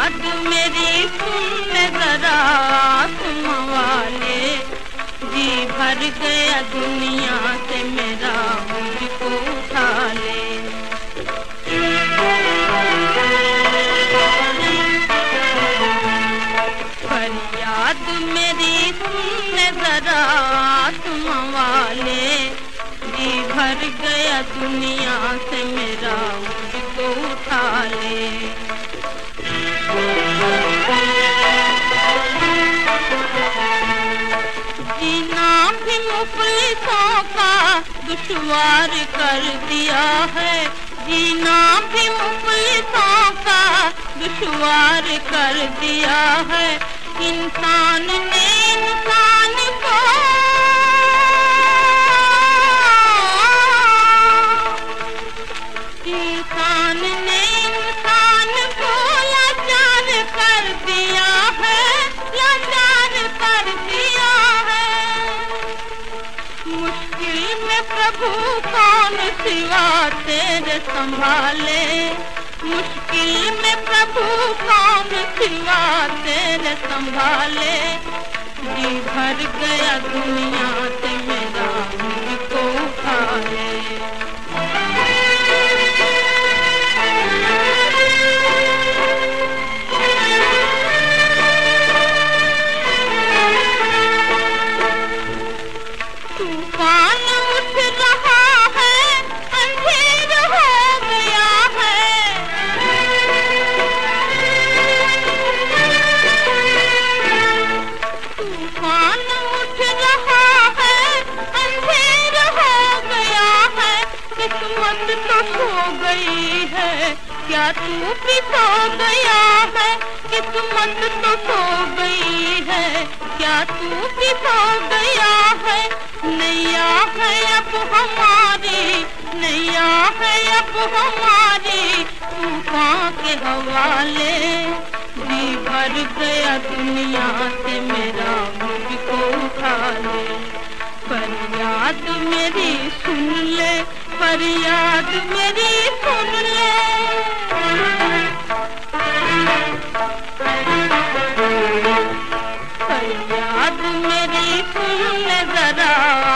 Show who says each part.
Speaker 1: फरियाद मेरी सुन जरा तुम वाले, जी भर गया दुनिया से मेरा मुझको उठा ले। फरियाद मेरी सुन जरा तुम वाले, जी भर गया दुनिया से मेरा मुझको उठा ले। जीना भी मुफलिसों का दुश्वार कर दिया है, जीना भी मुफलिसों का दुश्वार कर दिया है। इंसान ने इंसान को लाचार कर दिया है, लाचार कर दिया है। मुश्किल में प्रभु कौन सिवा तेरे संभाले, मुश्किल में प्रभु कौन सिवा तेरे संभाले। जी भर गया दुनिया से मेरा मुझको उठा ले। तूफान उठ रहा है, अंधेर हो गया है। तूफान उठ रहा है, अंधेर हो गया है। किस्मत तो सो गई है, क्या तू भी सो गया है। किस्मत तो सो गई है, क्या तू भी सो गया है। नैया है अब हमारी, नैया है अब हमारी तूफान के हवाले। जी भर गया दुनिया से मेरा मुझको उठा ले। फरियाद मेरी सुन ले, फरियाद मेरी सुन ले। फरियाद मेरी सुन ले जरा